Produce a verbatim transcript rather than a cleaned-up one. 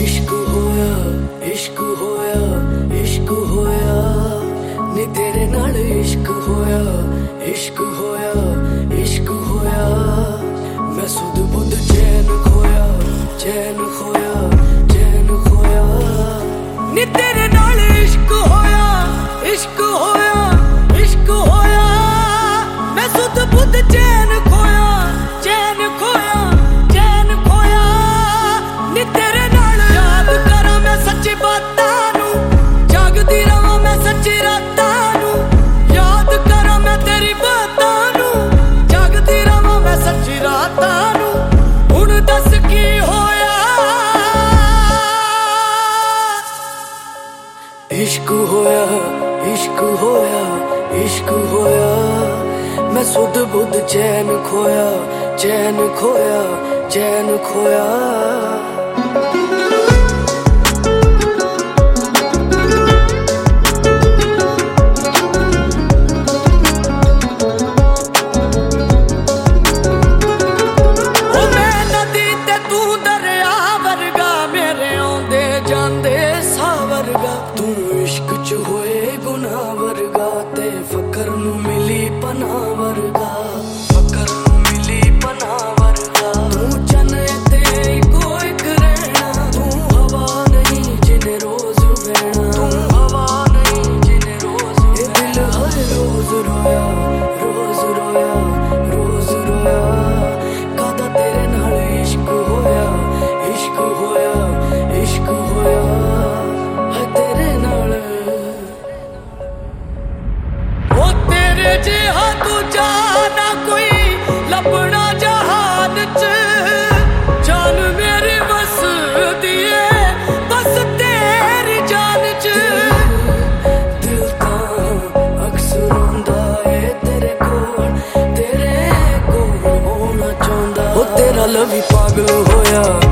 इश्क होया इश्क होया इश्क होया नी तेरे नाल इश्क होया इश्क होया इश्क होया मैं सुध बुध चैन खोया चैन खोया चैन खोया नी तेरे नाल इश्क होया इश्क होया इश्क होया मैं सुध बुध चैन खोया चैन खोया चैन खोया नी तेरे नाल याद करा मैं सच्ची बातां नू जागदी रहां मैं सच्ची रातां नू याद करा मैं तेरी बातां नू जागदी रहां मैं सच्ची रातां नू हुण दस की होया इश्क होया इश्क होया इश्क होया मैं सुध बुध चैन खोया चैन खोया चैन खोया तू इश्क च होए गुनाह वर्गा ते फकर नू मिली पना वर्गा फकर नू मिली पना वर्गा तू चन ते इको इक रहना तू हवा नहीं जिने रोज बहना तू हवा नहीं जिने रोज ये दिल हर रोज रोया रोज रोया रोज रोया कादा तेरे नाल इश्क होया इश्क होया इश्क होया जिहा दूजा ना कोई लभना जहान च जान मेरी बस दिए बस तेरी जान च दिल तां अक्सर रोंदा है तेरे कोल तेरे कोल होना चाहुंदा ओ तेरा लवी पागल होया